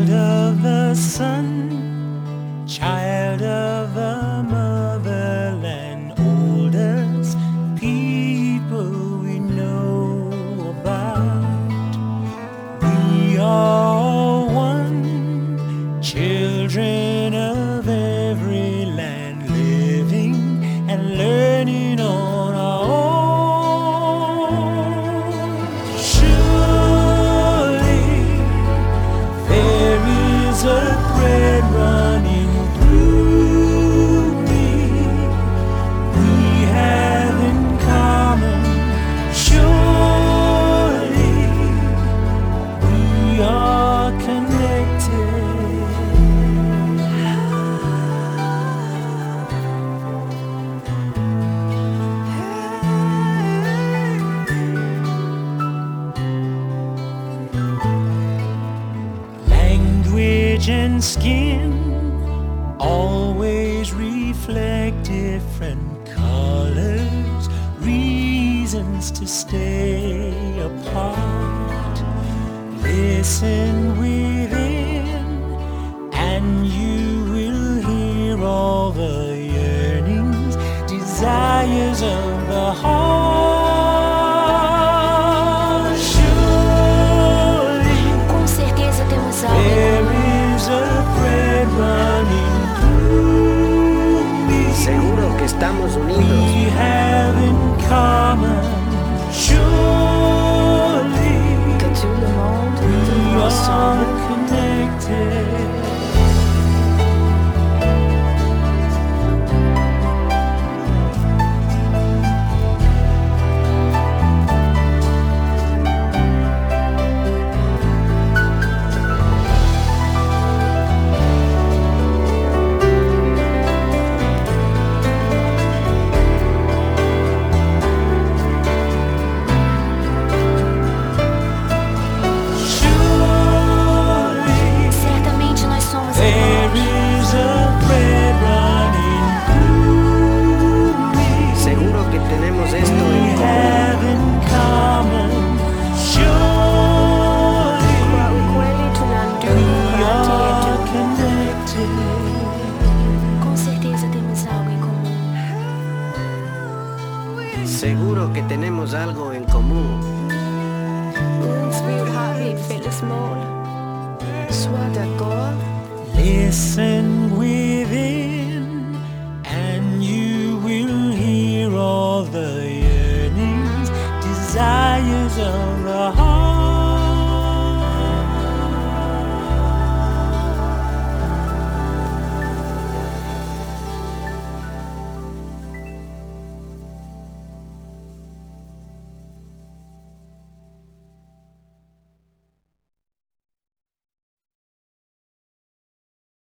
of the sun, child of the motherland, oldest people we know about. We are one, children of every land, living and learning on our own. Surely there is a thread running through me we have in common. Surely we are connected. Language and skin always reflect different colors, reasons to stay apart. Listen within, and you will hear all the yearnings, desires of the heart. Surely Com certeza temos algo em there comum. is a thread running through me Seguro que estamos unidos. we have in common. Surely Que tout le monde we vit are ensemble. connected. Surely Certamente nós somos there irmãos. is a thread running through me Seguro que tenemos esto we en común. have in common. Surely Ukweli tunamjua we kati are yetu. connected. Com certeza temos algo em comum. Seguro que tenemos algo en común. Uns vil har vi et fælles mål. Soit d'accord. Listen within, and you will hear all the yearnings, desires of the heart.